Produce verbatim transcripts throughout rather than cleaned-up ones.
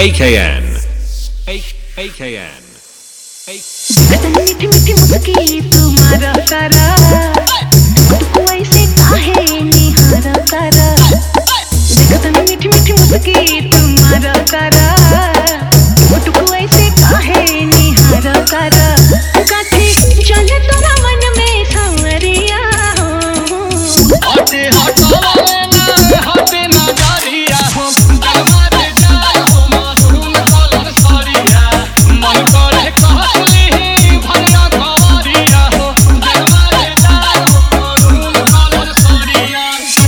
AKN. AKN. मीठी मीठी मुस्की तुम्हारा तारा तुमको ऐसे काहे निहारा तारा देखतन मीठी मीठी मुस्की तुम्हारा तारा तुमको ऐसे काहे निहारा तारा काठी चले तोरा मन में सांवरिया हटे हटवावे ना हटे ना जारिया हो दरबारे जाए हो मधुन कलर सरिया मन करे कहली भरिया कवरिया हो दरबारे जाए हो मधुन कलर सरिया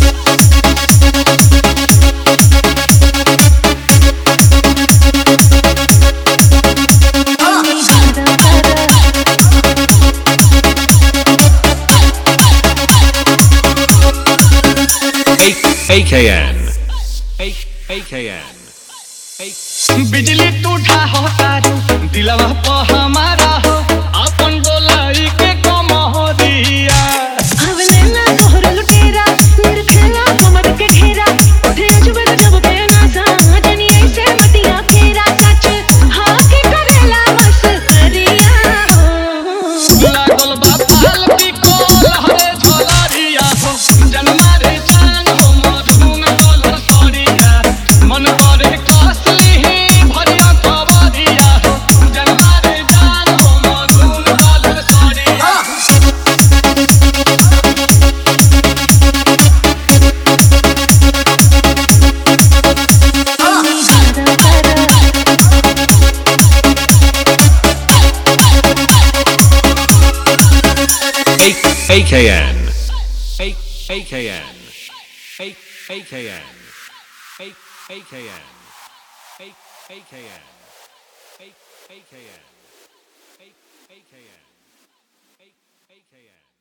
AKN. AKN. बिजली टूटा हो तारू दिलवा प हमारा हो अपन गोलाई के कमहरिया हवले ना तोहर लुटेरा मेरे खेला कमर के घेरा उठे जब जब पे ना साजनी ऐसे मतिया फेरा सच हाँ के करेला बस करिया लागल बा पाल की कोल हरे झोलरिया हो जन्मा रे जान हो मधुन कलर सरिया मन करे कसली भरिया कवरिया हो जन्मा रे जान हो मधुन कलर सरिया AKN. AKN. AKN. AKN. AKN. AKN. AKN. AKN.